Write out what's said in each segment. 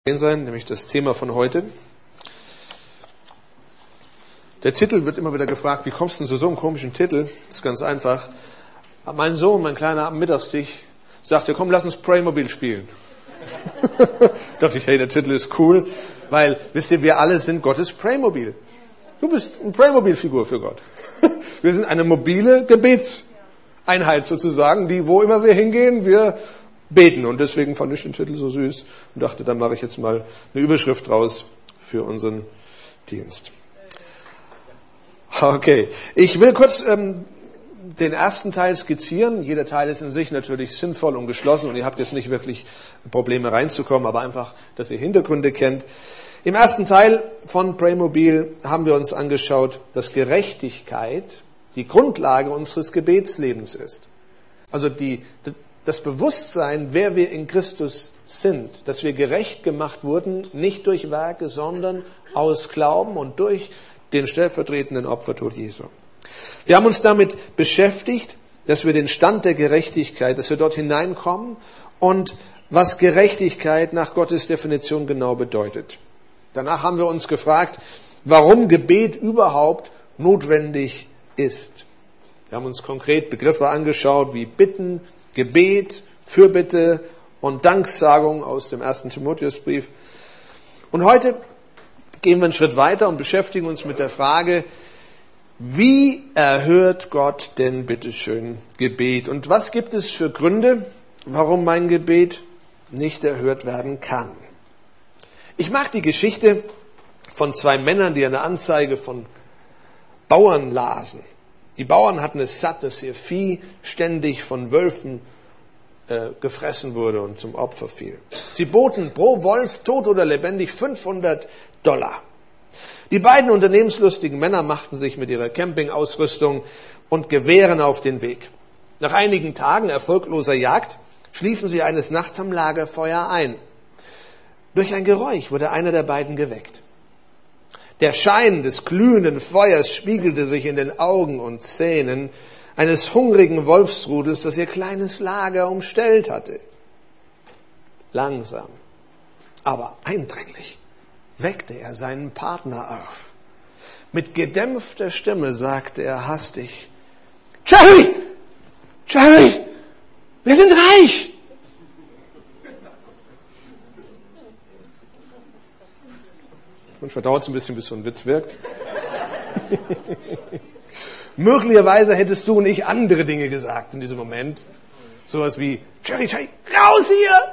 sein, nämlich das Thema von heute. Der Titel wird immer wieder gefragt, wie kommst du denn zu so einem komischen Titel? Das ist ganz einfach. Mein Sohn, mein Kleiner, am Mittagstisch sagte, komm, lass uns Playmobil spielen. Dachte ich, hey, der Titel ist cool, weil, wisst ihr, wir alle sind Gottes Playmobil. Du bist eine Playmobil-Figur für Gott. Wir sind eine mobile Gebetseinheit sozusagen, die, wo immer wir hingehen, wir beten. Und deswegen fand ich den Titel so süß und dachte, dann mache ich jetzt mal eine Überschrift draus für unseren Dienst. Okay, ich will kurz den ersten Teil skizzieren. Jeder Teil ist in sich natürlich sinnvoll und geschlossen und ihr habt jetzt nicht wirklich Probleme reinzukommen, aber einfach, dass ihr Hintergründe kennt. Im ersten Teil von Playmobil haben wir uns angeschaut, dass Gerechtigkeit die Grundlage unseres Gebetslebens ist. Also das Bewusstsein, wer wir in Christus sind, dass wir gerecht gemacht wurden, nicht durch Werke, sondern aus Glauben und durch den stellvertretenden Opfertod Jesu. Wir haben uns damit beschäftigt, dass wir den Stand der Gerechtigkeit, dass wir dort hineinkommen und was Gerechtigkeit nach Gottes Definition genau bedeutet. Danach haben wir uns gefragt, warum Gebet überhaupt notwendig ist. Wir haben uns konkret Begriffe angeschaut wie Bitten, Gebet, Fürbitte und Danksagung aus dem 1. Timotheusbrief. Und heute gehen wir einen Schritt weiter und beschäftigen uns mit der Frage, wie erhört Gott denn bitteschön Gebet? Und was gibt es für Gründe, warum mein Gebet nicht erhört werden kann? Ich mag die Geschichte von zwei Männern, die eine Anzeige von Bauern lasen. Die Bauern hatten es satt, dass ihr Vieh ständig von Wölfen gefressen wurde und zum Opfer fiel. Sie boten pro Wolf, tot oder lebendig, $500. Die beiden unternehmenslustigen Männer machten sich mit ihrer Campingausrüstung und Gewehren auf den Weg. Nach einigen Tagen erfolgloser Jagd schliefen sie eines Nachts am Lagerfeuer ein. Durch ein Geräusch wurde einer der beiden geweckt. Der Schein des glühenden Feuers spiegelte sich in den Augen und Zähnen eines hungrigen Wolfsrudels, das ihr kleines Lager umstellt hatte. Langsam, aber eindringlich weckte er seinen Partner auf. Mit gedämpfter Stimme sagte er hastig, Jerry, wir sind reich. Manchmal dauert es ein bisschen, bis so ein Witz wirkt. Möglicherweise hättest du und ich andere Dinge gesagt in diesem Moment. Sowas wie, Jerry, raus hier!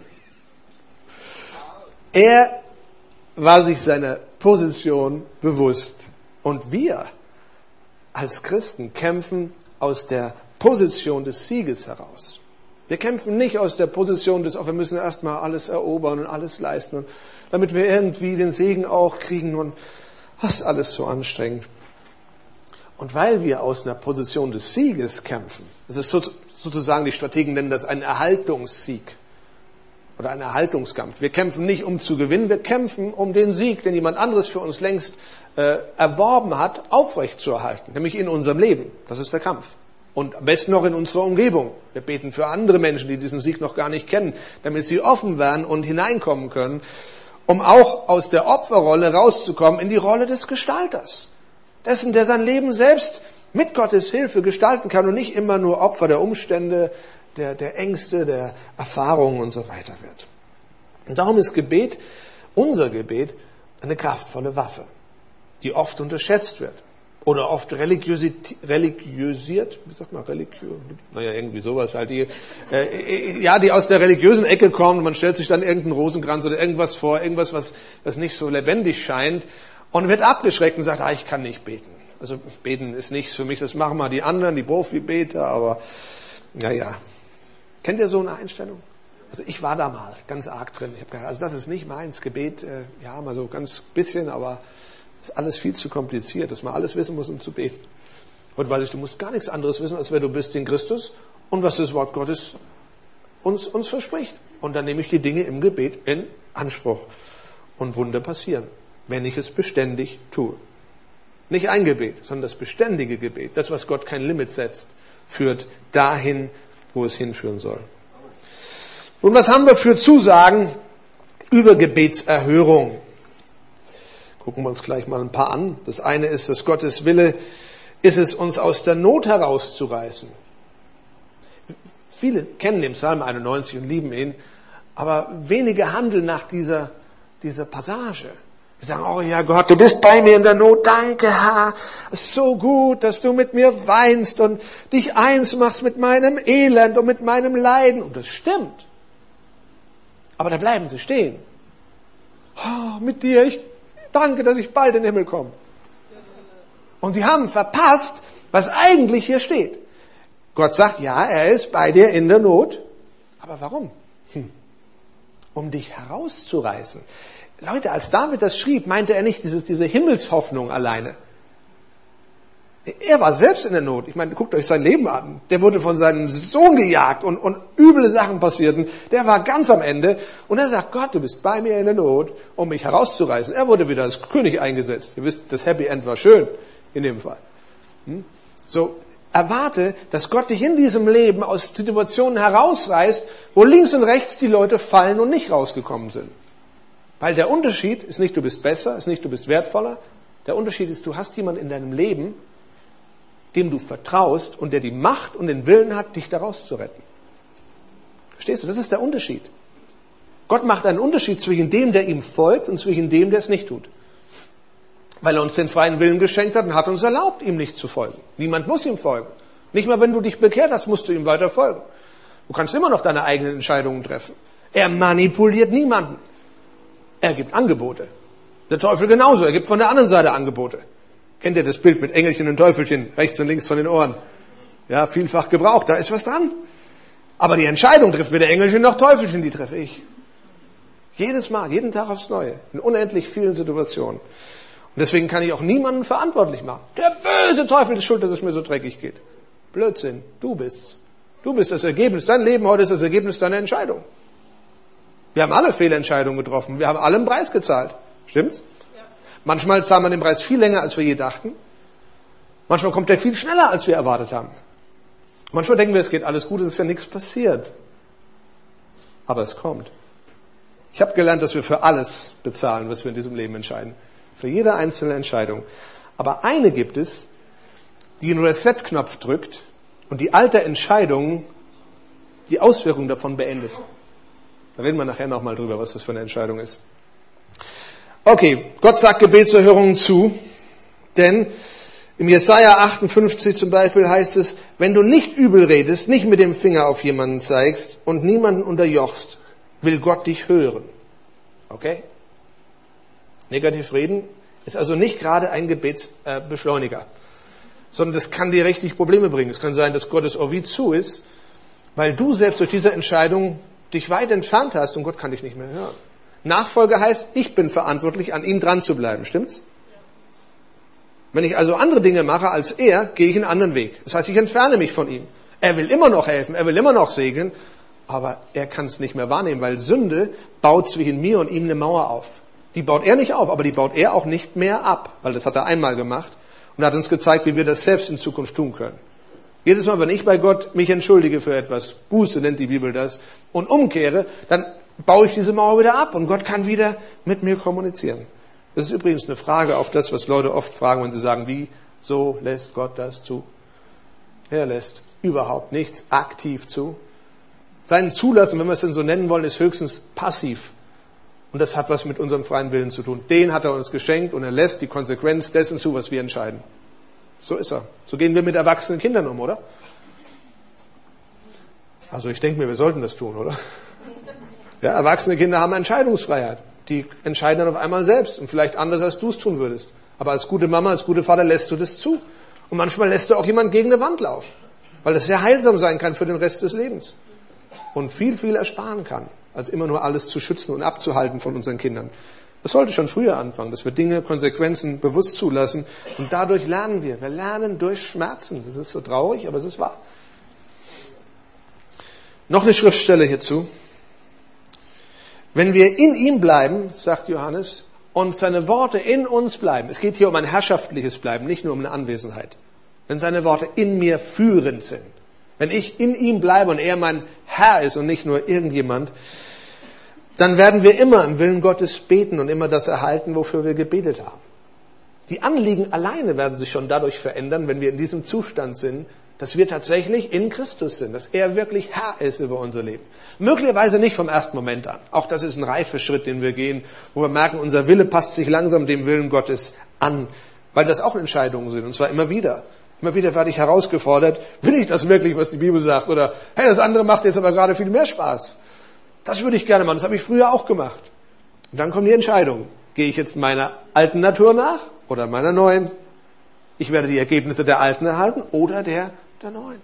Er war sich seiner Position bewusst. Und wir als Christen kämpfen aus der Position des Sieges heraus. Wir kämpfen nicht aus der Position des, wir müssen erstmal alles erobern und alles leisten, damit wir irgendwie den Segen auch kriegen und das ist alles so anstrengend. Und weil wir aus einer Position des Sieges kämpfen, das ist sozusagen, die Strategen nennen das einen Erhaltungssieg oder einen Erhaltungskampf. Wir kämpfen nicht, um zu gewinnen, wir kämpfen, um den Sieg, den jemand anderes für uns längst erworben hat, aufrechtzuerhalten, nämlich in unserem Leben. Das ist der Kampf. Und am besten noch in unserer Umgebung. Wir beten für andere Menschen, die diesen Sieg noch gar nicht kennen, damit sie offen werden und hineinkommen können, um auch aus der Opferrolle rauszukommen in die Rolle des Gestalters. Dessen, der sein Leben selbst mit Gottes Hilfe gestalten kann und nicht immer nur Opfer der Umstände, der Ängste, der Erfahrungen und so weiter wird. Und darum ist Gebet, unser Gebet, eine kraftvolle Waffe, die oft unterschätzt wird. Oder oft religiösiert, wie sagt man, irgendwie sowas halt, die aus der religiösen Ecke kommen und man stellt sich dann irgendeinen Rosenkranz oder irgendwas vor, irgendwas, was nicht so lebendig scheint und wird abgeschreckt und sagt, ich kann nicht beten. Also beten ist nichts für mich, das machen mal die anderen, die Profi-Beter, aber Kennt ihr so eine Einstellung? Also ich war da mal ganz arg drin. Ich habe gedacht, also das ist nicht meins, Gebet, mal so ganz bisschen, aber ist alles viel zu kompliziert, dass man alles wissen muss, um zu beten. Und weiß ich, du musst gar nichts anderes wissen, als wer du bist in Christus und was das Wort Gottes uns verspricht. Und dann nehme ich die Dinge im Gebet in Anspruch. Und Wunder passieren, wenn ich es beständig tue. Nicht ein Gebet, sondern das beständige Gebet, das, was Gott kein Limit setzt, führt dahin, wo es hinführen soll. Und was haben wir für Zusagen über Gebetserhörung. Gucken wir uns gleich mal ein paar an. Das eine ist, dass Gottes Wille ist es, uns aus der Not herauszureißen. Viele kennen den Psalm 91 und lieben ihn, aber wenige handeln nach dieser Passage. Wir sagen, oh ja Gott, du bist bei mir in der Not, danke Herr, es ist so gut, dass du mit mir weinst und dich eins machst mit meinem Elend und mit meinem Leiden. Und das stimmt. Aber da bleiben sie stehen. Oh, mit dir, ich danke, dass ich bald in den Himmel komme. Und sie haben verpasst, was eigentlich hier steht. Gott sagt, ja, er ist bei dir in der Not. Aber warum? Um dich herauszureißen. Leute, als David das schrieb, meinte er nicht diese Himmelshoffnung alleine. Er war selbst in der Not. Ich meine, guckt euch sein Leben an. Der wurde von seinem Sohn gejagt und üble Sachen passierten. Der war ganz am Ende. Und er sagt, Gott, du bist bei mir in der Not, um mich herauszureißen. Er wurde wieder als König eingesetzt. Ihr wisst, das Happy End war schön in dem Fall. So, erwarte, dass Gott dich in diesem Leben aus Situationen herausreißt, wo links und rechts die Leute fallen und nicht rausgekommen sind. Weil der Unterschied ist nicht, du bist besser, ist nicht, du bist wertvoller. Der Unterschied ist, du hast jemanden in deinem Leben, dem du vertraust und der die Macht und den Willen hat, dich daraus zu retten. Verstehst du? Das ist der Unterschied. Gott macht einen Unterschied zwischen dem, der ihm folgt und zwischen dem, der es nicht tut. Weil er uns den freien Willen geschenkt hat und hat uns erlaubt, ihm nicht zu folgen. Niemand muss ihm folgen. Nicht mal, wenn du dich bekehrt hast, musst du ihm weiter folgen. Du kannst immer noch deine eigenen Entscheidungen treffen. Er manipuliert niemanden. Er gibt Angebote. Der Teufel genauso. Er gibt von der anderen Seite Angebote. Kennt ihr das Bild mit Engelchen und Teufelchen rechts und links von den Ohren? Ja, vielfach gebraucht. Da ist was dran. Aber die Entscheidung trifft weder Engelchen noch Teufelchen, die treffe ich. Jedes Mal, jeden Tag aufs Neue. In unendlich vielen Situationen. Und deswegen kann ich auch niemanden verantwortlich machen. Der böse Teufel ist schuld, dass es mir so dreckig geht. Blödsinn. Du bist's. Du bist das Ergebnis. Dein Leben heute ist das Ergebnis deiner Entscheidung. Wir haben alle Fehlentscheidungen getroffen. Wir haben alle einen Preis gezahlt. Stimmt's? Ja. Manchmal zahlen wir den Preis viel länger, als wir je dachten. Manchmal kommt der viel schneller, als wir erwartet haben. Manchmal denken wir, es geht alles gut, es ist ja nichts passiert. Aber es kommt. Ich habe gelernt, dass wir für alles bezahlen, was wir in diesem Leben entscheiden. Für jede einzelne Entscheidung. Aber eine gibt es, die einen Reset-Knopf drückt und die alte Entscheidung die Auswirkungen davon beendet. Da reden wir nachher nochmal drüber, was das für eine Entscheidung ist. Okay, Gott sagt Gebetserhörungen zu, denn im Jesaja 58 zum Beispiel heißt es, wenn du nicht übel redest, nicht mit dem Finger auf jemanden zeigst und niemanden unterjochst, will Gott dich hören. Okay? Negativ reden ist also nicht gerade ein Gebetsbeschleuniger, sondern das kann dir richtig Probleme bringen. Es kann sein, dass Gottes Ohr wie zu ist, weil du selbst durch diese Entscheidung dich weit entfernt hast und Gott kann dich nicht mehr hören. Nachfolge heißt, ich bin verantwortlich, an ihm dran zu bleiben. Stimmt's? Wenn ich also andere Dinge mache als er, gehe ich einen anderen Weg. Das heißt, ich entferne mich von ihm. Er will immer noch helfen, er will immer noch segnen, aber er kann es nicht mehr wahrnehmen, weil Sünde baut zwischen mir und ihm eine Mauer auf. Die baut er nicht auf, aber die baut er auch nicht mehr ab, weil das hat er einmal gemacht und hat uns gezeigt, wie wir das selbst in Zukunft tun können. Jedes Mal, wenn ich bei Gott mich entschuldige für etwas, Buße nennt die Bibel das, und umkehre, dann baue ich diese Mauer wieder ab und Gott kann wieder mit mir kommunizieren. Das ist übrigens eine Frage auf das, was Leute oft fragen, wenn sie sagen, wieso lässt Gott das zu? Er lässt überhaupt nichts aktiv zu. Sein Zulassen, wenn wir es denn so nennen wollen, ist höchstens passiv. Und das hat was mit unserem freien Willen zu tun. Den hat er uns geschenkt und er lässt die Konsequenz dessen zu, was wir entscheiden. So ist er. So gehen wir mit erwachsenen Kindern um, oder? Also ich denke mir, wir sollten das tun, oder? Ja, erwachsene Kinder haben Entscheidungsfreiheit. Die entscheiden dann auf einmal selbst und vielleicht anders, als du es tun würdest. Aber als gute Mama, als guter Vater lässt du das zu. Und manchmal lässt du auch jemand gegen eine Wand laufen, weil das sehr heilsam sein kann für den Rest des Lebens. Und viel, viel ersparen kann, als immer nur alles zu schützen und abzuhalten von unseren Kindern. Das sollte schon früher anfangen, dass wir Dinge, Konsequenzen bewusst zulassen. Und dadurch lernen wir. Wir lernen durch Schmerzen. Das ist so traurig, aber es ist wahr. Noch eine Schriftstelle hierzu. Wenn wir in ihm bleiben, sagt Johannes, und seine Worte in uns bleiben. Es geht hier um ein herrschaftliches Bleiben, nicht nur um eine Anwesenheit. Wenn seine Worte in mir führend sind. Wenn ich in ihm bleibe und er mein Herr ist und nicht nur irgendjemand, dann werden wir immer im Willen Gottes beten und immer das erhalten, wofür wir gebetet haben. Die Anliegen alleine werden sich schon dadurch verändern, wenn wir in diesem Zustand sind, dass wir tatsächlich in Christus sind, dass er wirklich Herr ist über unser Leben. Möglicherweise nicht vom ersten Moment an. Auch das ist ein Reifeschritt, den wir gehen, wo wir merken, unser Wille passt sich langsam dem Willen Gottes an, weil das auch Entscheidungen sind, und zwar immer wieder. Immer wieder werde ich herausgefordert, will ich das wirklich, was die Bibel sagt? Oder, hey, das andere macht jetzt aber gerade viel mehr Spaß. Das würde ich gerne machen, das habe ich früher auch gemacht. Und dann kommt die Entscheidung, gehe ich jetzt meiner alten Natur nach oder meiner neuen? Ich werde die Ergebnisse der alten erhalten oder der neuen.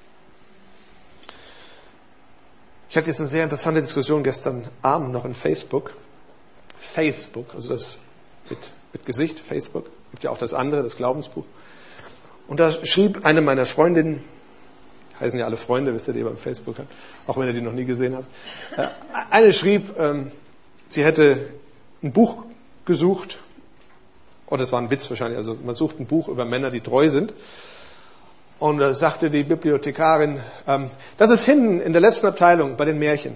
Ich hatte jetzt eine sehr interessante Diskussion gestern Abend noch in Facebook, also das mit Gesicht, Facebook. Gibt ja auch das andere, das Glaubensbuch. Und da schrieb eine meiner Freundinnen, heißen ja alle Freunde, wisst ihr, die ihr beim Facebook habt, auch wenn ihr die noch nie gesehen habt. Eine schrieb, sie hätte ein Buch gesucht, das war ein Witz wahrscheinlich, also man sucht ein Buch über Männer, die treu sind. Und da sagte die Bibliothekarin, das ist hinten in der letzten Abteilung bei den Märchen.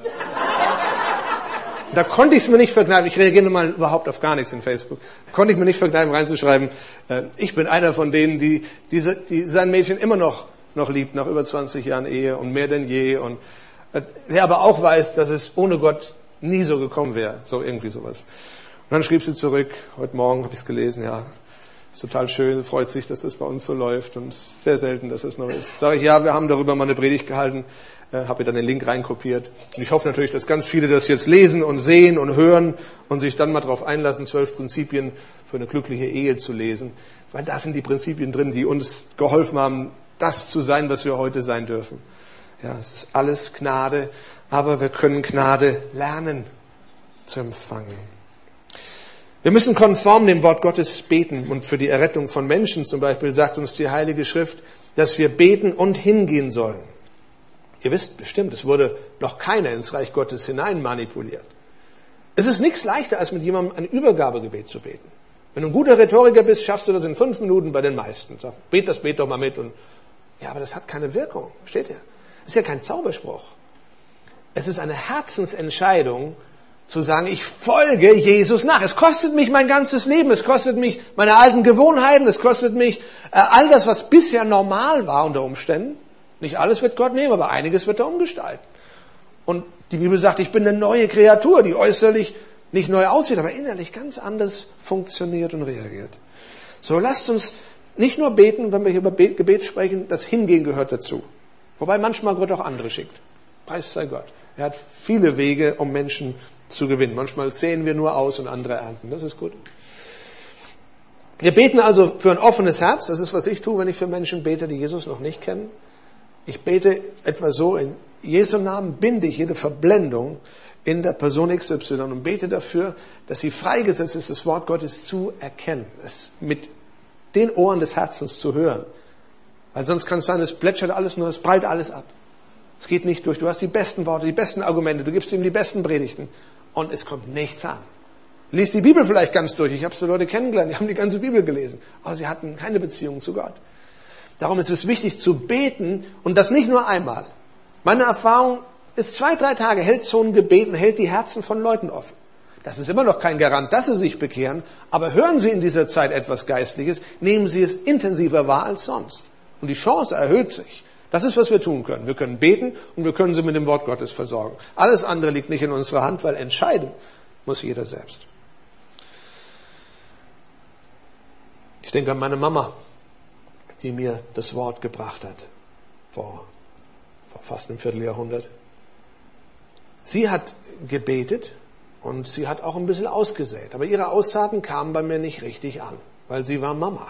Da konnte ich es mir nicht verkneifen, ich reagiere mal überhaupt auf gar nichts in Facebook, konnte ich mir nicht verkneifen reinzuschreiben, ich bin einer von denen, die sein Mädchen immer noch liebt, nach über 20 Jahren Ehe und mehr denn je, und der aber auch weiß, dass es ohne Gott nie so gekommen wäre, so irgendwie sowas. Und dann schrieb sie zurück, heute Morgen habe ich es gelesen, ja, ist total schön, freut sich, dass das bei uns so läuft und sehr selten, dass es noch ist. Sage ich, ja, wir haben darüber mal eine Predigt gehalten, habe dann den Link reinkopiert. Und ich hoffe natürlich, dass ganz viele das jetzt lesen und sehen und hören und sich dann mal darauf einlassen, 12 Prinzipien für eine glückliche Ehe zu lesen. Weil da sind die Prinzipien drin, die uns geholfen haben, das zu sein, was wir heute sein dürfen. Ja, es ist alles Gnade, aber wir können Gnade lernen zu empfangen. Wir müssen konform dem Wort Gottes beten, und für die Errettung von Menschen zum Beispiel sagt uns die Heilige Schrift, dass wir beten und hingehen sollen. Ihr wisst bestimmt, es wurde noch keiner ins Reich Gottes hinein manipuliert. Es ist nichts leichter, als mit jemandem ein Übergabegebet zu beten. Wenn du ein guter Rhetoriker bist, schaffst du das in 5 Minuten bei den meisten. Sag, bet doch mal mit. Und ja, aber das hat keine Wirkung. Versteht ihr? Das ist ja kein Zauberspruch. Es ist eine Herzensentscheidung, zu sagen, ich folge Jesus nach. Es kostet mich mein ganzes Leben, es kostet mich meine alten Gewohnheiten, es kostet mich all das, was bisher normal war unter Umständen. Nicht alles wird Gott nehmen, aber einiges wird er umgestalten. Und die Bibel sagt, ich bin eine neue Kreatur, die äußerlich nicht neu aussieht, aber innerlich ganz anders funktioniert und reagiert. So, lasst uns nicht nur beten, wenn wir hier über Gebet sprechen, das Hingehen gehört dazu. Wobei manchmal Gott auch andere schickt. Preis sei Gott. Er hat viele Wege, um Menschen zu gewinnen. Manchmal säen wir nur aus und andere ernten. Das ist gut. Wir beten also für ein offenes Herz. Das ist, was ich tue, wenn ich für Menschen bete, die Jesus noch nicht kennen. Ich bete etwa so, in Jesu Namen binde ich jede Verblendung in der Person XY und bete dafür, dass sie freigesetzt ist, das Wort Gottes zu erkennen, es mit den Ohren des Herzens zu hören. Weil sonst kann es sein, es plätschert alles nur, es prallt alles ab. Es geht nicht durch. Du hast die besten Worte, die besten Argumente, du gibst ihm die besten Predigten und es kommt nichts an. Lies die Bibel vielleicht ganz durch. Ich habe so Leute kennengelernt, die haben die ganze Bibel gelesen, aber sie hatten keine Beziehung zu Gott. Darum ist es wichtig zu beten und das nicht nur einmal. Meine Erfahrung ist, 2-3 Tage hält so ein Gebet und hält die Herzen von Leuten offen. Das ist immer noch kein Garant, dass sie sich bekehren, aber hören sie in dieser Zeit etwas Geistliches, nehmen sie es intensiver wahr als sonst. Und die Chance erhöht sich. Das ist, was wir tun können. Wir können beten und wir können sie mit dem Wort Gottes versorgen. Alles andere liegt nicht in unserer Hand, weil entscheiden muss jeder selbst. Ich denke an meine Mama, die mir das Wort gebracht hat, vor fast einem Vierteljahrhundert. Sie hat gebetet und sie hat auch ein bisschen ausgesät. Aber ihre Aussaaten kamen bei mir nicht richtig an, weil sie war Mama.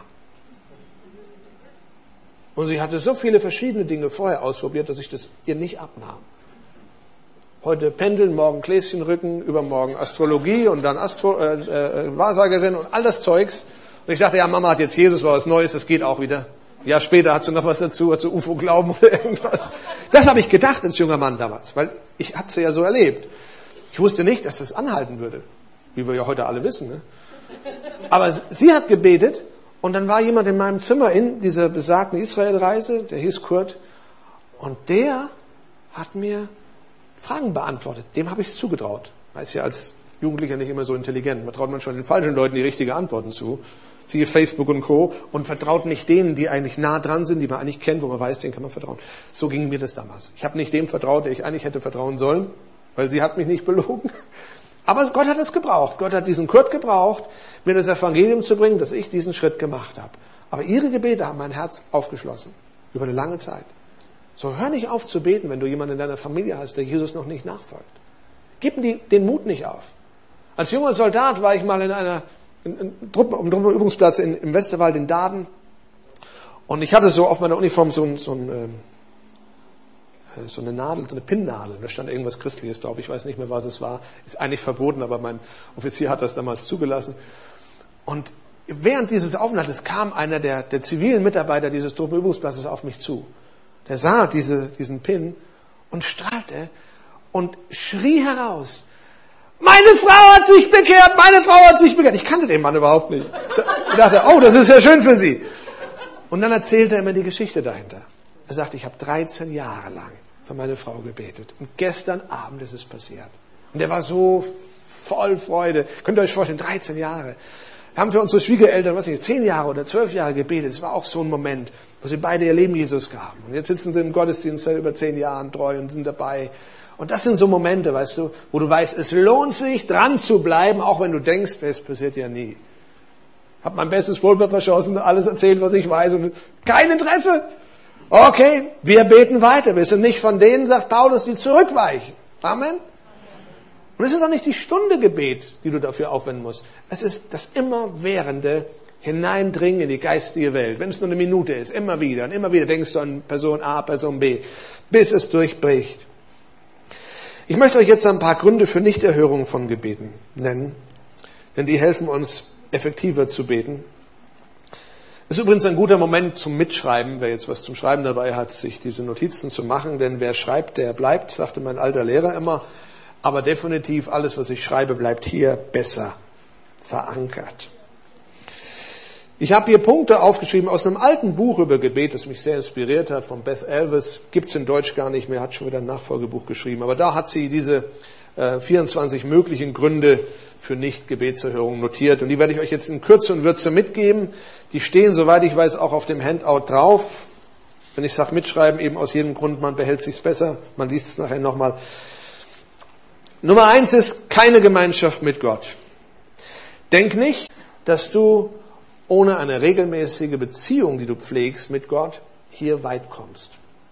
Und sie hatte so viele verschiedene Dinge vorher ausprobiert, dass ich das ihr nicht abnahm. Heute Pendeln, morgen Gläschenrücken, übermorgen Astrologie und dann Wahrsagerin und all das Zeugs. Und ich dachte, ja, Mama hat jetzt Jesus, war was Neues, das geht auch wieder. Ein Jahr später hat sie noch was dazu, hat sie UFO-Glauben oder irgendwas. Das habe ich gedacht als junger Mann damals, weil ich hatte sie ja so erlebt. Ich wusste nicht, dass das anhalten würde, wie wir ja heute alle wissen. Ne? Aber sie hat gebetet und dann war jemand in meinem Zimmer in dieser besagten Israel-Reise, der hieß Kurt, und der hat mir Fragen beantwortet. Dem habe ich es zugetraut. Man ist ja als Jugendlicher nicht immer so intelligent. Man traut manchmal den falschen Leuten die richtigen Antworten zu. Siehe Facebook und Co. Und vertraut nicht denen, die eigentlich nah dran sind, die man eigentlich kennt, wo man weiß, denen kann man vertrauen. So ging mir das damals. Ich habe nicht dem vertraut, der ich eigentlich hätte vertrauen sollen, weil sie hat mich nicht belogen. Aber Gott hat es gebraucht. Gott hat diesen Kurt gebraucht, mir das Evangelium zu bringen, dass ich diesen Schritt gemacht habe. Aber ihre Gebete haben mein Herz aufgeschlossen. Über eine lange Zeit. So, hör nicht auf zu beten, wenn du jemanden in deiner Familie hast, der Jesus noch nicht nachfolgt. Gib ihm den Mut nicht auf. Als junger Soldat war ich mal in einer Truppenübungsplatz im Westerwald in Daden. Und ich hatte so auf meiner Uniform so eine Nadel, so eine Pinnnadel. Da stand irgendwas Christliches drauf. Ich weiß nicht mehr, was es war. Ist eigentlich verboten, aber mein Offizier hat das damals zugelassen. Und während dieses Aufenthaltes kam einer der zivilen Mitarbeiter dieses Truppenübungsplatzes auf mich zu. Der sah diesen Pin und strahlte und schrie heraus: Meine Frau hat sich bekehrt, meine Frau hat sich bekehrt. Ich kannte den Mann überhaupt nicht. Ich dachte, oh, das ist ja schön für Sie. Und dann erzählte er mir die Geschichte dahinter. Er sagte, ich habe 13 Jahre lang für meine Frau gebetet. Und gestern Abend ist es passiert. Und er war so voll Freude. Könnt ihr euch vorstellen, 13 Jahre. Wir haben für unsere Schwiegereltern, 10 Jahre oder 12 Jahre gebetet. Es war auch so ein Moment, wo sie beide ihr Leben Jesus gaben. Und jetzt sitzen sie im Gottesdienst seit über 10 Jahren treu und sind dabei. Und das sind so Momente, weißt du, wo du weißt, es lohnt sich, dran zu bleiben, auch wenn du denkst, es passiert ja nie. Hab mein bestes Pulver verschossen, alles erzählt, was ich weiß und kein Interesse. Okay, wir beten weiter. Wir sind nicht von denen, sagt Paulus, die zurückweichen. Amen. Und es ist auch nicht die Stunde Gebet, die du dafür aufwenden musst. Es ist das immerwährende Hineindringen in die geistige Welt. Wenn es nur eine Minute ist, immer wieder. Und immer wieder denkst du an Person A, Person B, bis es durchbricht. Ich möchte euch jetzt ein paar Gründe für Nichterhörung von Gebeten nennen, denn die helfen uns, effektiver zu beten. Es ist übrigens ein guter Moment zum Mitschreiben, wer jetzt was zum Schreiben dabei hat, sich diese Notizen zu machen, denn wer schreibt, der bleibt, sagte mein alter Lehrer immer, aber definitiv alles, was ich schreibe, bleibt hier besser verankert. Ich habe hier Punkte aufgeschrieben aus einem alten Buch über Gebet, das mich sehr inspiriert hat, von Beth Elvis. Gibt's in Deutsch gar nicht mehr, hat schon wieder ein Nachfolgebuch geschrieben. Aber da hat sie diese 24 möglichen Gründe für Nicht-Gebetserhörung notiert. Und die werde ich euch jetzt in Kürze und Würze mitgeben. Die stehen, soweit ich weiß, auch auf dem Handout drauf. Wenn ich sage mitschreiben, eben aus jedem Grund, man behält sich's besser. Man liest es nachher nochmal. Nummer 1 ist keine Gemeinschaft mit Gott. Denk nicht, dass du ohne eine regelmäßige Beziehung, die du pflegst mit Gott, hier weit kommst.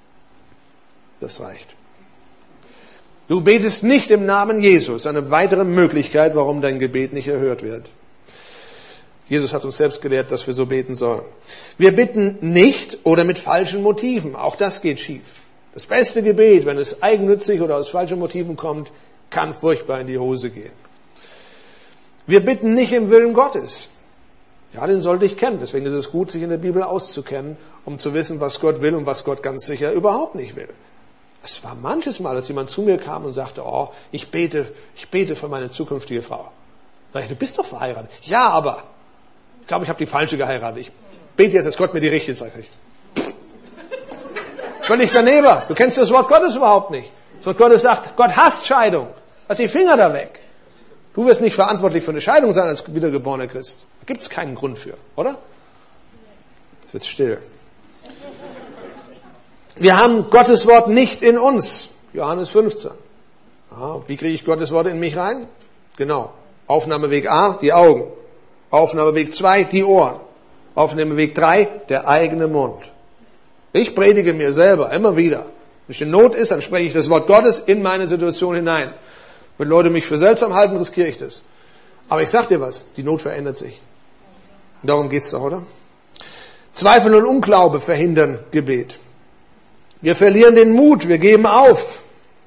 Das reicht. Du betest nicht im Namen Jesus. Eine weitere Möglichkeit, warum dein Gebet nicht erhört wird. Jesus hat uns selbst gelehrt, dass wir so beten sollen. Wir bitten nicht oder mit falschen Motiven. Auch das geht schief. Das beste Gebet, wenn es eigennützig oder aus falschen Motiven kommt, kann furchtbar in die Hose gehen. Wir bitten nicht im Willen Gottes. Ja, den sollte ich kennen. Deswegen ist es gut, sich in der Bibel auszukennen, um zu wissen, was Gott will und was Gott ganz sicher überhaupt nicht will. Es war manches Mal, dass jemand zu mir kam und sagte, oh, ich bete für meine zukünftige Frau. Sag ich, du bist doch verheiratet. Ja, aber ich glaube, ich habe die falsche geheiratet. Ich bete jetzt, dass Gott mir die richtige sagt. Völlig daneben. Du kennst das Wort Gottes überhaupt nicht. Das Wort Gottes sagt, Gott hasst Scheidung. Lass die Finger da weg. Du wirst nicht verantwortlich für eine Scheidung sein als wiedergeborener Christ. Da gibt es keinen Grund für, oder? Jetzt wird's still. Wir haben Gottes Wort nicht in uns. Johannes 15. Wie kriege ich Gottes Wort in mich rein? Genau. Aufnahmeweg A, die Augen. Aufnahmeweg 2, die Ohren. Aufnahmeweg 3, der eigene Mund. Ich predige mir selber immer wieder. Wenn es in Not ist, dann spreche ich das Wort Gottes in meine Situation hinein. Wenn Leute mich für seltsam halten, riskiere ich das. Aber ich sag dir was, die Not verändert sich. Und darum geht's doch, oder? Zweifel und Unglaube verhindern Gebet. Wir verlieren den Mut, wir geben auf.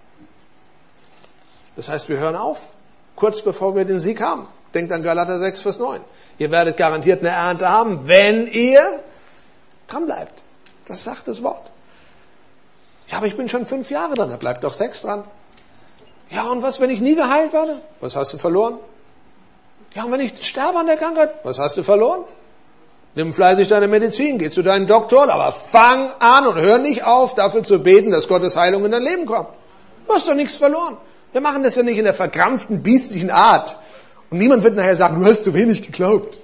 Das heißt, wir hören auf, kurz bevor wir den Sieg haben. Denkt an Galater 6, Vers 9. Ihr werdet garantiert eine Ernte haben, wenn ihr dran bleibt. Das sagt das Wort. Ja, aber ich bin schon 5 Jahre dran, da bleibt doch 6 dran. Ja, und was, wenn ich nie geheilt werde? Was hast du verloren? Ja, und wenn ich sterbe an der Krankheit? Was hast du verloren? Nimm fleißig deine Medizin, geh zu deinem Doktor, aber fang an und hör nicht auf, dafür zu beten, dass Gottes Heilung in dein Leben kommt. Du hast doch nichts verloren. Wir machen das ja nicht in der verkrampften, biestlichen Art. Und niemand wird nachher sagen, du hast zu wenig geglaubt.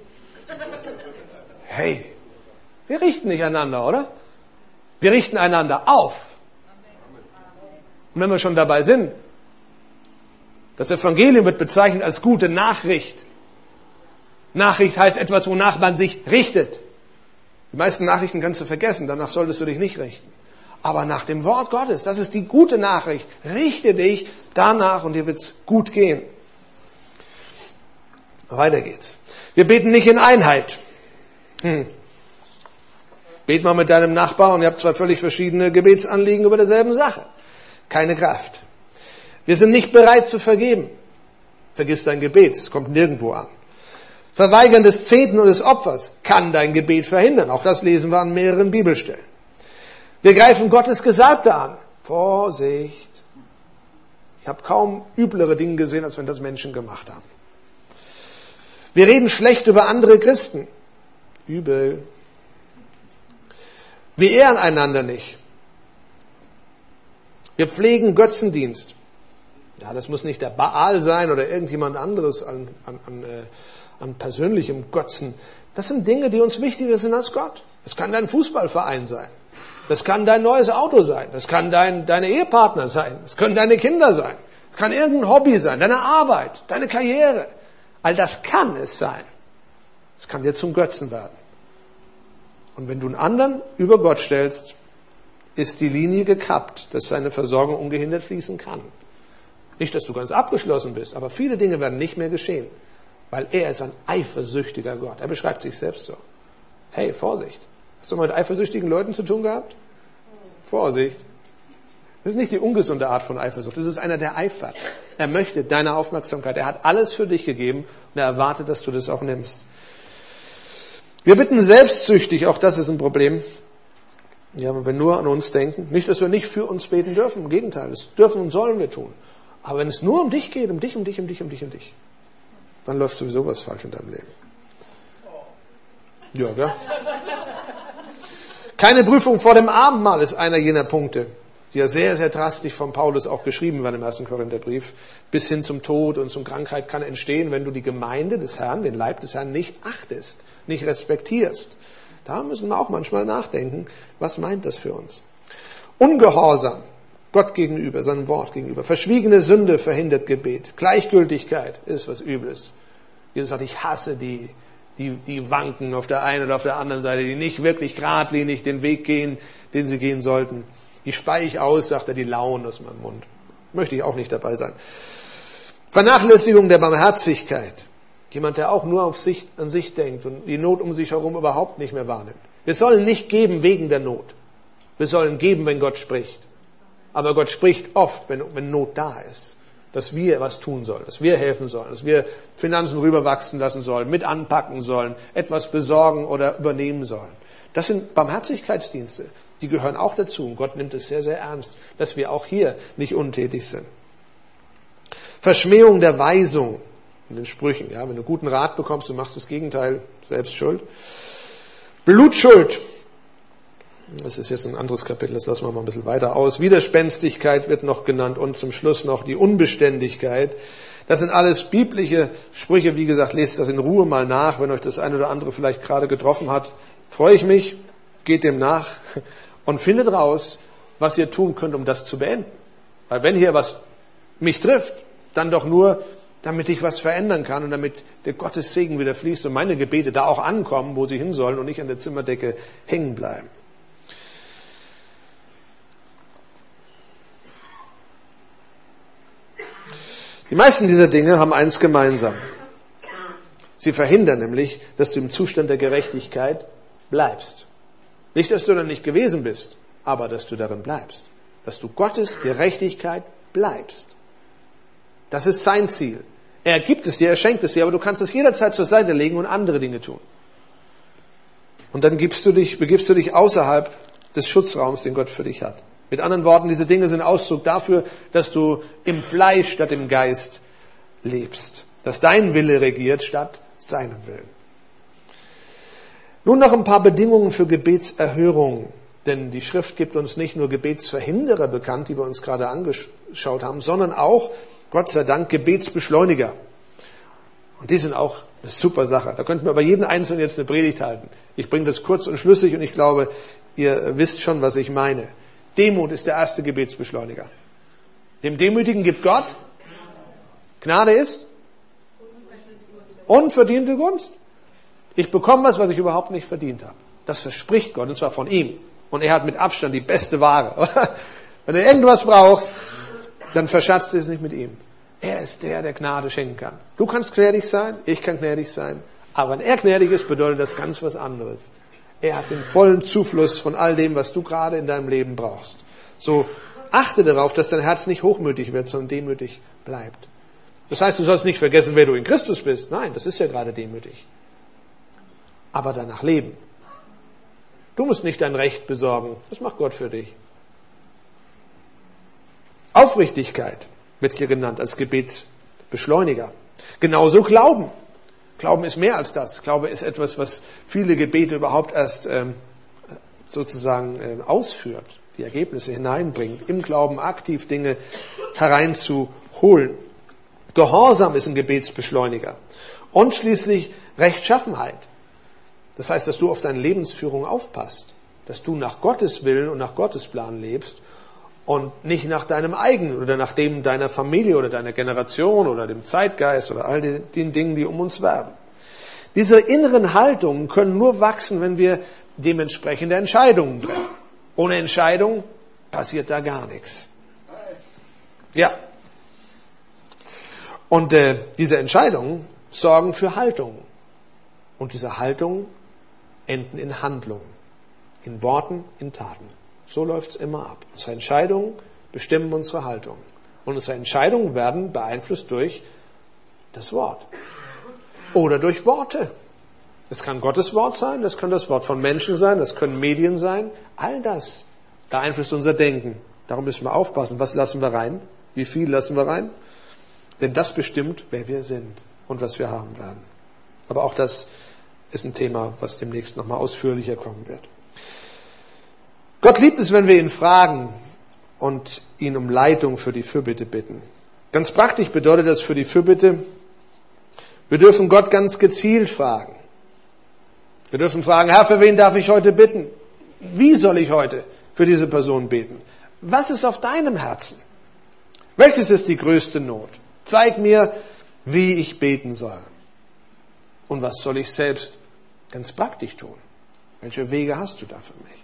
Hey, wir richten nicht einander, oder? Wir richten einander auf. Und wenn wir schon dabei sind, das Evangelium wird bezeichnet als gute Nachricht. Nachricht heißt etwas, wonach man sich richtet. Die meisten Nachrichten kannst du vergessen, danach solltest du dich nicht richten. Aber nach dem Wort Gottes, das ist die gute Nachricht. Richte dich danach und dir wird's gut gehen. Weiter geht's. Wir beten nicht in Einheit. Bet mal mit deinem Nachbar und ihr habt zwei völlig verschiedene Gebetsanliegen über derselben Sache. Keine Kraft. Wir sind nicht bereit zu vergeben. Vergiss dein Gebet, es kommt nirgendwo an. Verweigern des Zehnten und des Opfers kann dein Gebet verhindern. Auch das lesen wir an mehreren Bibelstellen. Wir greifen Gottes Gesalbte an. Vorsicht. Ich habe kaum üblere Dinge gesehen, als wenn das Menschen gemacht haben. Wir reden schlecht über andere Christen. Übel. Wir ehren einander nicht. Wir pflegen Götzendienst. Ja, das muss nicht der Baal sein oder irgendjemand anderes an persönlichem Götzen. Das sind Dinge, die uns wichtiger sind als Gott. Das kann dein Fußballverein sein. Das kann dein neues Auto sein. Das kann deine Ehepartner sein. Das können deine Kinder sein. Das kann irgendein Hobby sein. Deine Arbeit, deine Karriere. All das kann es sein. Es kann dir zum Götzen werden. Und wenn du einen anderen über Gott stellst, ist die Linie gekappt, dass seine Versorgung ungehindert fließen kann. Nicht, dass du ganz abgeschlossen bist, aber viele Dinge werden nicht mehr geschehen, weil er ist ein eifersüchtiger Gott. Er beschreibt sich selbst so. Hey, Vorsicht. Hast du mal mit eifersüchtigen Leuten zu tun gehabt? Vorsicht. Das ist nicht die ungesunde Art von Eifersucht. Das ist einer, der eifert. Er möchte deine Aufmerksamkeit. Er hat alles für dich gegeben und er erwartet, dass du das auch nimmst. Wir bitten selbstsüchtig, auch das ist ein Problem. Ja, wenn wir nur an uns denken. Nicht, dass wir nicht für uns beten dürfen. Im Gegenteil, das dürfen und sollen wir tun. Aber wenn es nur um dich geht, um dich, dann läuft sowieso was falsch in deinem Leben. Ja, gell? Keine Prüfung vor dem Abendmahl ist einer jener Punkte, die ja sehr, sehr drastisch von Paulus auch geschrieben werden im 1. Korintherbrief. Bis hin zum Tod und zum Krankheit kann entstehen, wenn du die Gemeinde des Herrn, den Leib des Herrn nicht achtest, nicht respektierst. Da müssen wir auch manchmal nachdenken, was meint das für uns? Ungehorsam Gott gegenüber, seinem Wort gegenüber. Verschwiegene Sünde verhindert Gebet. Gleichgültigkeit ist was Übles. Jesus sagt, ich hasse die wanken auf der einen oder auf der anderen Seite, die nicht wirklich geradlinig den Weg gehen, den sie gehen sollten. Die speie ich aus, sagt er, die Lauen aus meinem Mund. Möchte ich auch nicht dabei sein. Vernachlässigung der Barmherzigkeit. Jemand, der auch nur an sich denkt und die Not um sich herum überhaupt nicht mehr wahrnimmt. Wir sollen nicht geben wegen der Not. Wir sollen geben, wenn Gott spricht. Aber Gott spricht oft, wenn Not da ist. Dass wir was tun sollen, dass wir helfen sollen, dass wir Finanzen rüberwachsen lassen sollen, mit anpacken sollen, etwas besorgen oder übernehmen sollen. Das sind Barmherzigkeitsdienste. Die gehören auch dazu. Und Gott nimmt es sehr, sehr ernst, dass wir auch hier nicht untätig sind. Verschmähung der Weisung in den Sprüchen. Ja, wenn du guten Rat bekommst, du machst das Gegenteil, selbst schuld. Blutschuld. Das ist jetzt ein anderes Kapitel, das lassen wir mal ein bisschen weiter aus. Widerspenstigkeit wird noch genannt und zum Schluss noch die Unbeständigkeit. Das sind alles biblische Sprüche. Wie gesagt, lest das in Ruhe mal nach, wenn euch das eine oder andere vielleicht gerade getroffen hat. Freue ich mich, geht dem nach und findet raus, was ihr tun könnt, um das zu beenden. Weil wenn hier was mich trifft, dann doch nur, damit ich was verändern kann und damit der Gottes Segen wieder fließt und meine Gebete da auch ankommen, wo sie hin sollen und nicht an der Zimmerdecke hängen bleiben. Die meisten dieser Dinge haben eins gemeinsam. Sie verhindern nämlich, dass du im Zustand der Gerechtigkeit bleibst. Nicht, dass du dann nicht gewesen bist, aber dass du darin bleibst. Dass du Gottes Gerechtigkeit bleibst. Das ist sein Ziel. Er gibt es dir, er schenkt es dir, aber du kannst es jederzeit zur Seite legen und andere Dinge tun. Und dann begibst du dich außerhalb des Schutzraums, den Gott für dich hat. Mit anderen Worten, diese Dinge sind Ausdruck dafür, dass du im Fleisch statt im Geist lebst. Dass dein Wille regiert statt seinem Willen. Nun noch ein paar Bedingungen für Gebetserhörung. Denn die Schrift gibt uns nicht nur Gebetsverhinderer bekannt, die wir uns gerade angeschaut haben, sondern auch, Gott sei Dank, Gebetsbeschleuniger. Und die sind auch eine super Sache. Da könnten wir aber jeden Einzelnen jetzt eine Predigt halten. Ich bringe das kurz und schlüssig und ich glaube, ihr wisst schon, was ich meine. Demut ist der erste Gebetsbeschleuniger. Dem Demütigen gibt Gott. Gnade ist unverdiente Gunst. Ich bekomme was ich überhaupt nicht verdient habe. Das verspricht Gott, und zwar von ihm. Und er hat mit Abstand die beste Ware. Wenn du irgendwas brauchst, dann verschatzt du es nicht mit ihm. Er ist der Gnade schenken kann. Du kannst gnädig sein, ich kann gnädig sein. Aber wenn er gnädig ist, bedeutet das ganz was anderes. Er hat den vollen Zufluss von all dem, was du gerade in deinem Leben brauchst. So achte darauf, dass dein Herz nicht hochmütig wird, sondern demütig bleibt. Das heißt, du sollst nicht vergessen, wer du in Christus bist. Nein, das ist ja gerade demütig. Aber danach leben. Du musst nicht dein Recht besorgen. Das macht Gott für dich. Aufrichtigkeit wird hier genannt als Gebetsbeschleuniger. Genauso Glauben. Glauben ist mehr als das. Glaube ist etwas, was viele Gebete überhaupt erst ausführt, die Ergebnisse hineinbringt, im Glauben aktiv Dinge hereinzuholen. Gehorsam ist ein Gebetsbeschleuniger. Und schließlich Rechtschaffenheit. Das heißt, dass du auf deine Lebensführung aufpasst, dass du nach Gottes Willen und nach Gottes Plan lebst und nicht nach deinem eigenen oder nach dem deiner Familie oder deiner Generation oder dem Zeitgeist oder all den Dingen, die um uns werben. Diese inneren Haltungen können nur wachsen, wenn wir dementsprechende Entscheidungen treffen. Ohne Entscheidung passiert da gar nichts. Ja. Und diese Entscheidungen sorgen für Haltungen. Und diese Haltungen enden in Handlungen, in Worten, in Taten. So läuft's immer ab. Unsere Entscheidungen bestimmen unsere Haltung. Und unsere Entscheidungen werden beeinflusst durch das Wort. Oder durch Worte. Das kann Gottes Wort sein, das kann das Wort von Menschen sein, das können Medien sein. All das beeinflusst unser Denken. Darum müssen wir aufpassen. Was lassen wir rein? Wie viel lassen wir rein? Denn das bestimmt, wer wir sind und was wir haben werden. Aber auch das ist ein Thema, was demnächst nochmal ausführlicher kommen wird. Gott liebt es, wenn wir ihn fragen und ihn um Leitung für die Fürbitte bitten. Ganz praktisch bedeutet das für die Fürbitte, wir dürfen Gott ganz gezielt fragen. Wir dürfen fragen, Herr, für wen darf ich heute bitten? Wie soll ich heute für diese Person beten? Was ist auf deinem Herzen? Welches ist die größte Not? Zeig mir, wie ich beten soll. Und was soll ich selbst ganz praktisch tun? Welche Wege hast du da für mich?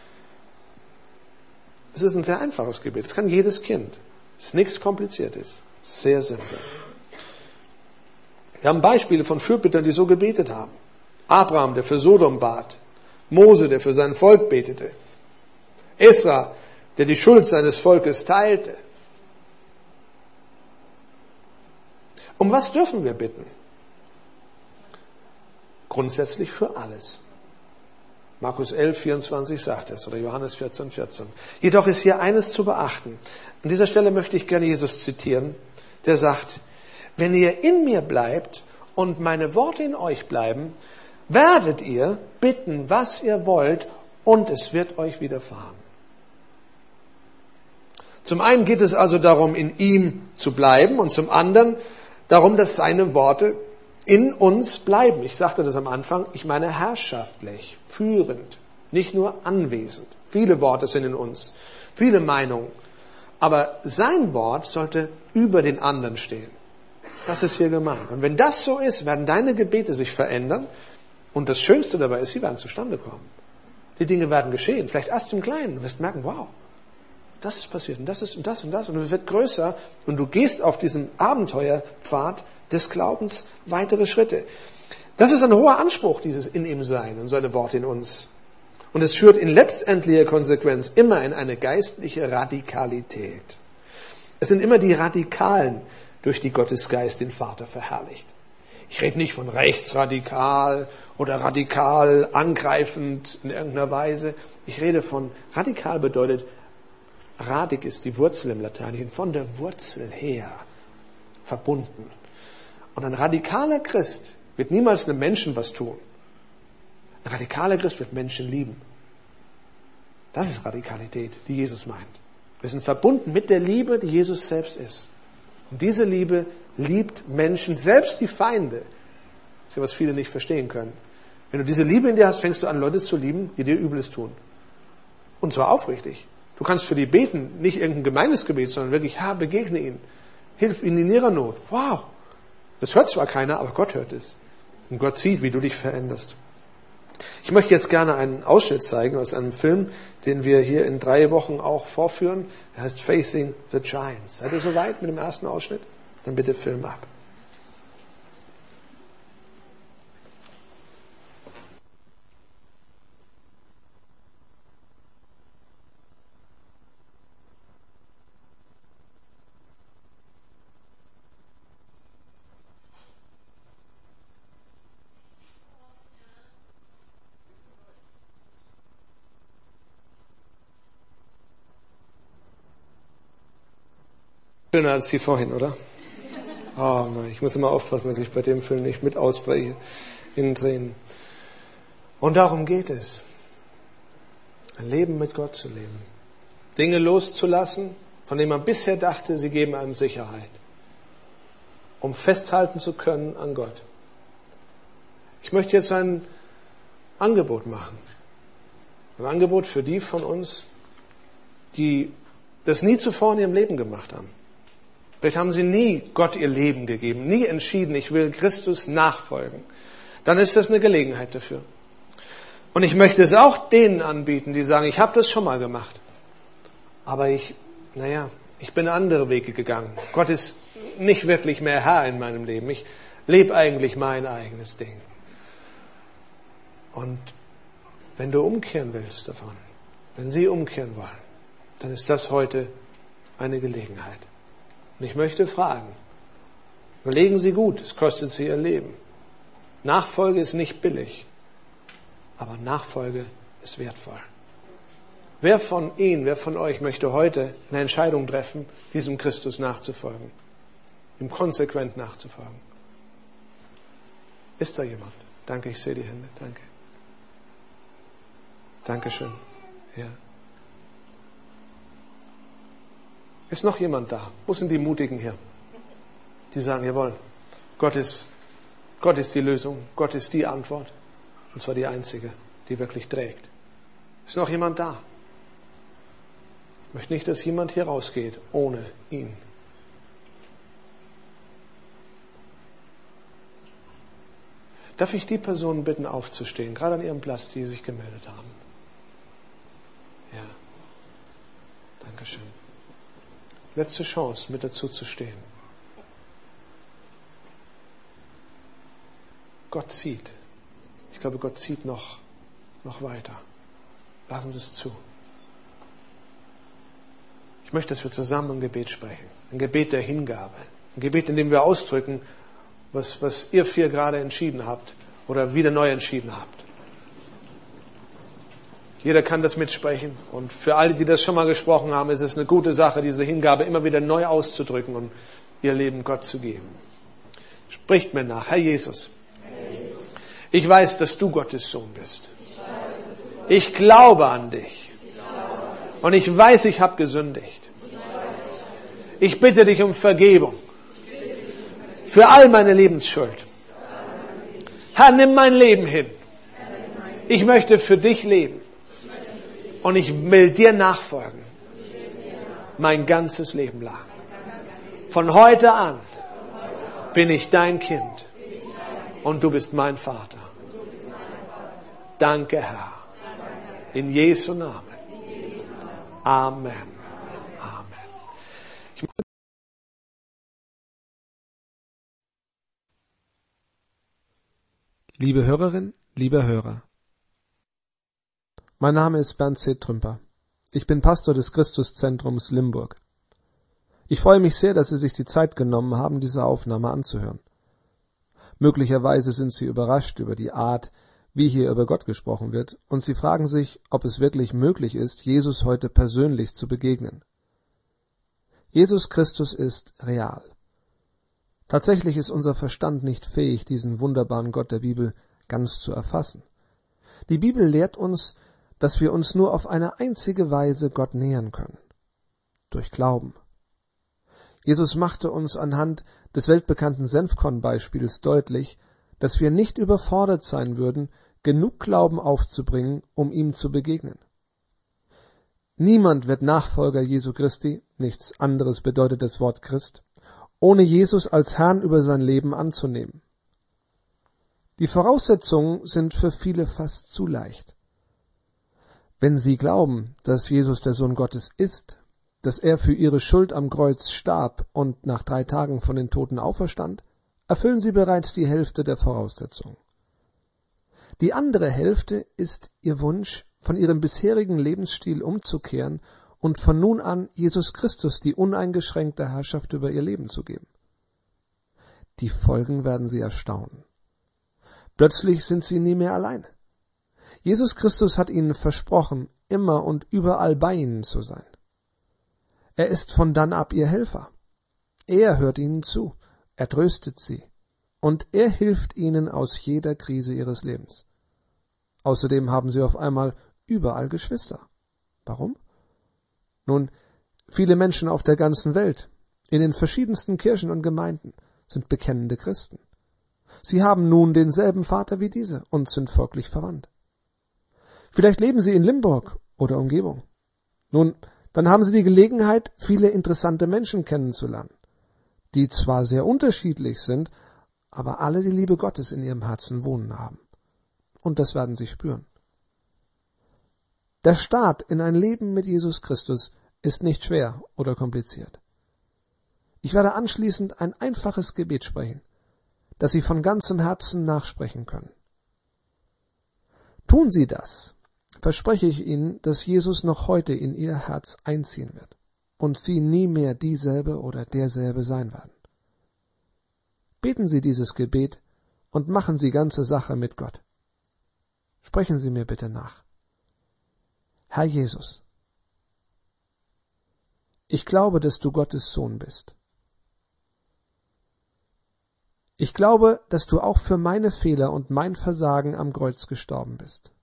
Es ist ein sehr einfaches Gebet. Das kann jedes Kind. Es ist nichts Kompliziertes. Sehr simpel. Wir haben Beispiele von Fürbittern, die so gebetet haben. Abraham, der für Sodom bat. Mose, der für sein Volk betete. Esra, der die Schuld seines Volkes teilte. Um was dürfen wir bitten? Grundsätzlich für alles. Markus 11, 24 sagt es, oder Johannes 14, 14. Jedoch ist hier eines zu beachten. An dieser Stelle möchte ich gerne Jesus zitieren, der sagt, wenn ihr in mir bleibt und meine Worte in euch bleiben, werdet ihr bitten, was ihr wollt, und es wird euch widerfahren. Zum einen geht es also darum, in ihm zu bleiben, und zum anderen darum, dass seine Worte in uns bleiben. Ich sagte das am Anfang, ich meine herrschaftlich, führend, nicht nur anwesend. Viele Worte sind in uns, viele Meinungen. Aber sein Wort sollte über den anderen stehen. Das ist hier gemeint. Und wenn das so ist, werden deine Gebete sich verändern. Und das Schönste dabei ist, sie werden zustande kommen. Die Dinge werden geschehen. Vielleicht erst im Kleinen. Du wirst merken, wow, das ist passiert und das ist und das und das. Und es wird größer. Und du gehst auf diesen Abenteuerpfad des Glaubens weitere Schritte. Das ist ein hoher Anspruch, dieses in ihm Sein und seine Worte in uns. Und es führt in letztendlicher Konsequenz immer in eine geistliche Radikalität. Es sind immer die Radikalen, durch die Gottes Geist den Vater verherrlicht. Ich rede nicht von rechtsradikal oder radikal angreifend in irgendeiner Weise. Ich rede von radikal bedeutet, radik ist die Wurzel im Lateinischen, von der Wurzel her verbunden. Und ein radikaler Christ wird niemals einem Menschen was tun. Ein radikaler Christ wird Menschen lieben. Das ist Radikalität, die Jesus meint. Wir sind verbunden mit der Liebe, die Jesus selbst ist. Und diese Liebe liebt Menschen, selbst die Feinde. Das ist ja, was viele nicht verstehen können. Wenn du diese Liebe in dir hast, fängst du an, Leute zu lieben, die dir Übles tun. Und zwar aufrichtig. Du kannst für die beten, nicht irgendein gemeines Gebet, sondern wirklich, Herr, begegne ihnen. Hilf ihnen in ihrer Not. Wow. Das hört zwar keiner, aber Gott hört es. Und Gott sieht, wie du dich veränderst. Ich möchte jetzt gerne einen Ausschnitt zeigen aus einem Film, den wir hier in 3 Wochen auch vorführen. Er heißt Facing the Giants. Seid ihr soweit mit dem ersten Ausschnitt? Dann bitte Film ab. Schöner als die vorhin, oder? Oh nein, ich muss immer aufpassen, dass ich bei dem Film nicht mit ausbreche in Tränen. Und darum geht es. Ein Leben mit Gott zu leben. Dinge loszulassen, von denen man bisher dachte, sie geben einem Sicherheit. Um festhalten zu können an Gott. Ich möchte jetzt ein Angebot machen. Ein Angebot für die von uns, die das nie zuvor in ihrem Leben gemacht haben. Vielleicht haben sie nie Gott ihr Leben gegeben, nie entschieden, ich will Christus nachfolgen. Dann ist das eine Gelegenheit dafür. Und ich möchte es auch denen anbieten, die sagen, ich habe das schon mal gemacht. Aber ich bin andere Wege gegangen. Gott ist nicht wirklich mehr Herr in meinem Leben. Ich lebe eigentlich mein eigenes Ding. Und wenn du umkehren willst davon, wenn sie umkehren wollen, dann ist das heute eine Gelegenheit. Und ich möchte fragen, überlegen Sie gut, es kostet Sie Ihr Leben. Nachfolge ist nicht billig, aber Nachfolge ist wertvoll. Wer von Ihnen, wer von euch möchte heute eine Entscheidung treffen, diesem Christus nachzufolgen, ihm konsequent nachzufolgen? Ist da jemand? Danke, ich sehe die Hände. Danke. Dankeschön. Ja. Ist noch jemand da? Wo sind die Mutigen hier? Die sagen, jawohl, Gott ist die Lösung, Gott ist die Antwort. Und zwar die einzige, die wirklich trägt. Ist noch jemand da? Ich möchte nicht, dass jemand hier rausgeht ohne ihn. Darf ich die Personen bitten, aufzustehen, gerade an ihrem Platz, die sich gemeldet haben? Ja. Dankeschön. Letzte Chance, mit dazu zu stehen. Gott zieht. Ich glaube, Gott zieht noch weiter. Lassen Sie es zu. Ich möchte, dass wir zusammen ein Gebet sprechen. Ein Gebet der Hingabe. Ein Gebet, in dem wir ausdrücken, was ihr 4 gerade entschieden habt oder wieder neu entschieden habt. Jeder kann das mitsprechen. Und für alle, die das schon mal gesprochen haben, ist es eine gute Sache, diese Hingabe immer wieder neu auszudrücken und ihr Leben Gott zu geben. Spricht mir nach, Herr Jesus. Ich weiß, dass du Gottes Sohn bist. Ich glaube an dich. Und ich weiß, ich habe gesündigt. Ich bitte dich um Vergebung für all meine Lebensschuld. Herr, nimm mein Leben hin. Ich möchte für dich leben. Und ich will dir nachfolgen. Mein ganzes Leben lang. Von heute an bin ich dein Kind. Und du bist mein Vater. Danke, Herr. In Jesu Namen. Amen. Amen. Liebe Hörerin, lieber Hörer. Mein Name ist Bernd C. Trümper. Ich bin Pastor des Christuszentrums Limburg. Ich freue mich sehr, dass Sie sich die Zeit genommen haben, diese Aufnahme anzuhören. Möglicherweise sind Sie überrascht über die Art, wie hier über Gott gesprochen wird, und Sie fragen sich, ob es wirklich möglich ist, Jesus heute persönlich zu begegnen. Jesus Christus ist real. Tatsächlich ist unser Verstand nicht fähig, diesen wunderbaren Gott der Bibel ganz zu erfassen. Die Bibel lehrt uns, dass wir uns nur auf eine einzige Weise Gott nähern können. durch Glauben. Jesus machte uns anhand des weltbekannten Senfkornbeispiels deutlich, dass wir nicht überfordert sein würden, genug Glauben aufzubringen, um ihm zu begegnen. Niemand wird Nachfolger Jesu Christi, nichts anderes bedeutet das Wort Christ, ohne Jesus als Herrn über sein Leben anzunehmen. Die Voraussetzungen sind für viele fast zu leicht. Wenn sie glauben, dass Jesus der Sohn Gottes ist, dass er für ihre Schuld am Kreuz starb und nach 3 Tagen von den Toten auferstand, erfüllen sie bereits die Hälfte der Voraussetzungen. Die andere Hälfte ist ihr Wunsch, von ihrem bisherigen Lebensstil umzukehren und von nun an Jesus Christus die uneingeschränkte Herrschaft über ihr Leben zu geben. Die Folgen werden sie erstaunen. Plötzlich sind sie nie mehr allein. Jesus Christus hat ihnen versprochen, immer und überall bei ihnen zu sein. Er ist von dann ab ihr Helfer. Er hört ihnen zu, er tröstet sie und er hilft ihnen aus jeder Krise ihres Lebens. Außerdem haben sie auf einmal überall Geschwister. Warum? Nun, viele Menschen auf der ganzen Welt, in den verschiedensten Kirchen und Gemeinden, sind bekennende Christen. Sie haben nun denselben Vater wie diese und sind folglich verwandt. Vielleicht leben sie in Limburg oder Umgebung. Nun, dann haben sie die Gelegenheit, viele interessante Menschen kennenzulernen, die zwar sehr unterschiedlich sind, aber alle die Liebe Gottes in ihrem Herzen wohnen haben. Und das werden sie spüren. Der Start in ein Leben mit Jesus Christus ist nicht schwer oder kompliziert. Ich werde anschließend ein einfaches Gebet sprechen, das Sie von ganzem Herzen nachsprechen können. Tun Sie das, verspreche ich Ihnen, dass Jesus noch heute in Ihr Herz einziehen wird und Sie nie mehr dieselbe oder derselbe sein werden. Beten Sie dieses Gebet und machen Sie ganze Sache mit Gott. Sprechen Sie mir bitte nach. Herr Jesus, ich glaube, dass du Gottes Sohn bist. Ich glaube, dass du auch für meine Fehler und mein Versagen am Kreuz gestorben bist.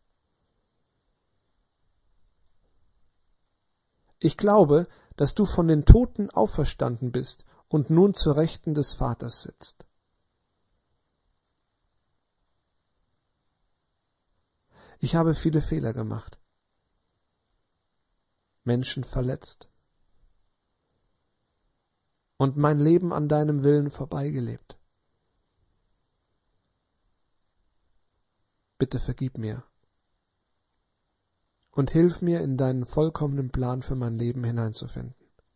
Ich glaube, dass du von den Toten auferstanden bist und nun zur Rechten des Vaters sitzt. Ich habe viele Fehler gemacht, Menschen verletzt und mein Leben an deinem Willen vorbeigelebt. Bitte vergib mir und hilf mir, in deinen vollkommenen Plan für mein Leben hineinzufinden.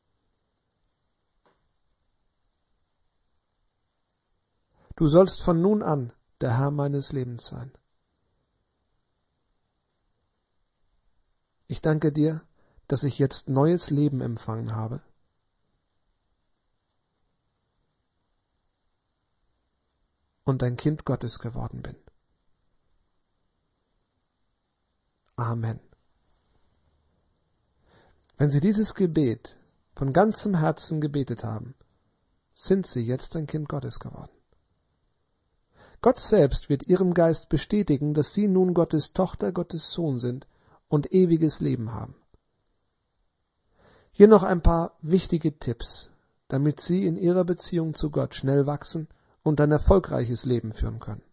Du sollst von nun an der Herr meines Lebens sein. Ich danke dir, dass ich jetzt neues Leben empfangen habe. Und ein Kind Gottes geworden bin. Amen. Wenn Sie dieses Gebet von ganzem Herzen gebetet haben, sind Sie jetzt ein Kind Gottes geworden. Gott selbst wird Ihrem Geist bestätigen, dass Sie nun Gottes Tochter, Gottes Sohn sind und ewiges Leben haben. Hier noch ein paar wichtige Tipps, damit Sie in Ihrer Beziehung zu Gott schnell wachsen und ein erfolgreiches Leben führen können.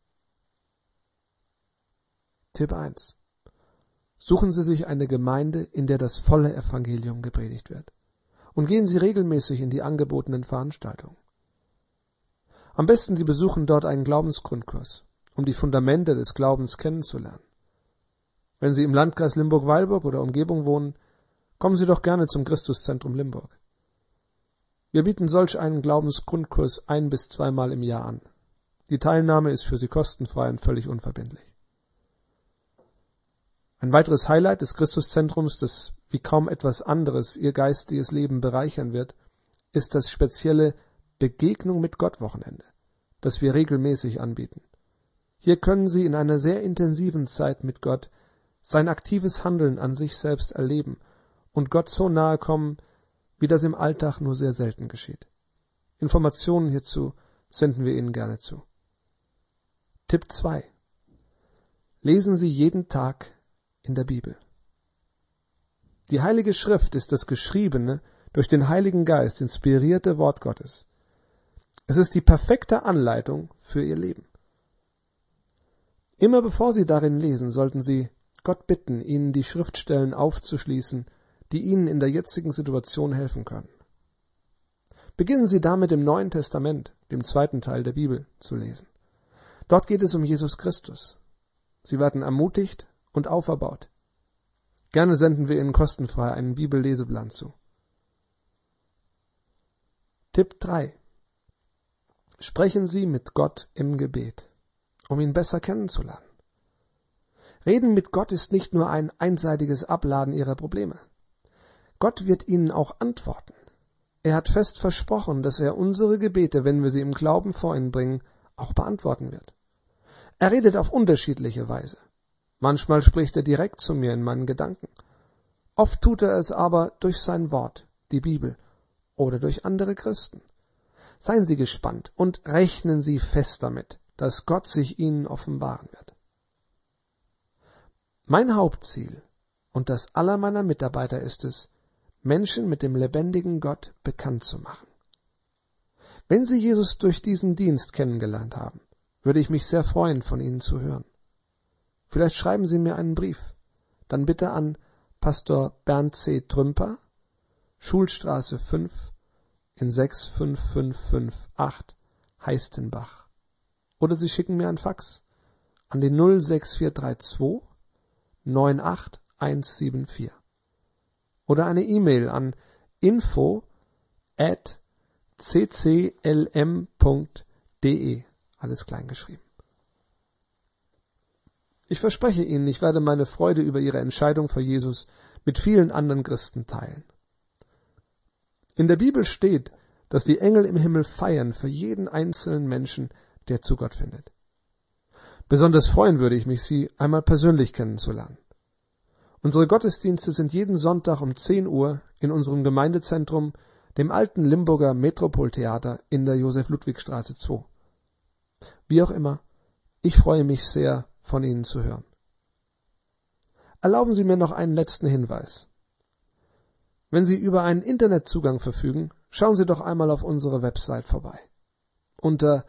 Tipp 1. Suchen Sie sich eine Gemeinde, in der das volle Evangelium gepredigt wird. Und gehen Sie regelmäßig in die angebotenen Veranstaltungen. Am besten Sie besuchen dort einen Glaubensgrundkurs, um die Fundamente des Glaubens kennenzulernen. Wenn Sie im Landkreis Limburg-Weilburg oder Umgebung wohnen, kommen Sie doch gerne zum Christuszentrum Limburg. Wir bieten solch einen Glaubensgrundkurs 1- bis 2-mal im Jahr an. Die Teilnahme ist für Sie kostenfrei und völlig unverbindlich. Ein weiteres Highlight des Christuszentrums, das wie kaum etwas anderes Ihr geistiges Leben bereichern wird, ist das spezielle Begegnung mit Gott Wochenende, das wir regelmäßig anbieten. Hier können Sie in einer sehr intensiven Zeit mit Gott sein aktives Handeln an sich selbst erleben und Gott so nahe kommen, wie das im Alltag nur sehr selten geschieht. Informationen hierzu senden wir Ihnen gerne zu. Tipp 2. Lesen Sie jeden Tag in der Bibel. Die Heilige Schrift ist das Geschriebene, durch den Heiligen Geist inspirierte Wort Gottes. Es ist die perfekte Anleitung für Ihr Leben. Immer bevor Sie darin lesen, sollten Sie Gott bitten, Ihnen die Schriftstellen aufzuschließen, die Ihnen in der jetzigen Situation helfen können. Beginnen Sie damit im Neuen Testament, dem zweiten Teil der Bibel, zu lesen. Dort geht es um Jesus Christus. Sie werden ermutigt und auferbaut. Gerne senden wir Ihnen kostenfrei einen Bibelleseplan zu. Tipp 3. Sprechen Sie mit Gott im Gebet, um ihn besser kennenzulernen. Reden mit Gott ist nicht nur ein einseitiges Abladen Ihrer Probleme. Gott wird Ihnen auch antworten. Er hat fest versprochen, dass er unsere Gebete, wenn wir sie im Glauben vor ihn bringen, auch beantworten wird. Er redet auf unterschiedliche Weise. Manchmal spricht er direkt zu mir in meinen Gedanken. Oft tut er es aber durch sein Wort, die Bibel, oder durch andere Christen. Seien Sie gespannt und rechnen Sie fest damit, dass Gott sich Ihnen offenbaren wird. Mein Hauptziel und das aller meiner Mitarbeiter ist es, Menschen mit dem lebendigen Gott bekannt zu machen. Wenn Sie Jesus durch diesen Dienst kennengelernt haben, würde ich mich sehr freuen, von Ihnen zu hören. Vielleicht schreiben Sie mir einen Brief, dann bitte an Pastor Bernd C. Trümper, Schulstraße 5 in 65558 Heistenbach. Oder Sie schicken mir ein Fax an die 06432 98174. Oder eine E-Mail an info@cclm.de, alles klein geschrieben. Ich verspreche Ihnen, ich werde meine Freude über Ihre Entscheidung für Jesus mit vielen anderen Christen teilen. In der Bibel steht, dass die Engel im Himmel feiern für jeden einzelnen Menschen, der zu Gott findet. Besonders freuen würde ich mich, Sie einmal persönlich kennenzulernen. Unsere Gottesdienste sind jeden Sonntag um 10 Uhr in unserem Gemeindezentrum, dem alten Limburger Metropoltheater in der Josef-Ludwig-Straße 2. Wie auch immer, ich freue mich sehr, von Ihnen zu hören. Erlauben Sie mir noch einen letzten Hinweis. Wenn Sie über einen Internetzugang verfügen, schauen Sie doch einmal auf unsere Website vorbei. Unter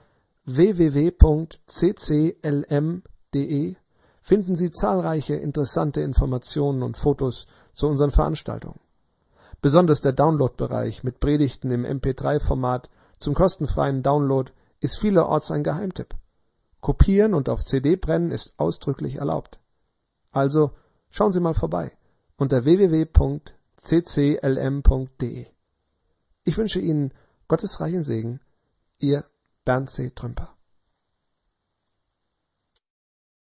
www.cclm.de finden Sie zahlreiche interessante Informationen und Fotos zu unseren Veranstaltungen. Besonders der Download-Bereich mit Predigten im MP3-Format zum kostenfreien Download ist vielerorts ein Geheimtipp. Kopieren und auf CD brennen ist ausdrücklich erlaubt. Also schauen Sie mal vorbei unter www.cclm.de. Ich wünsche Ihnen Gottes reichen Segen, Ihr Bernd C. Trümper.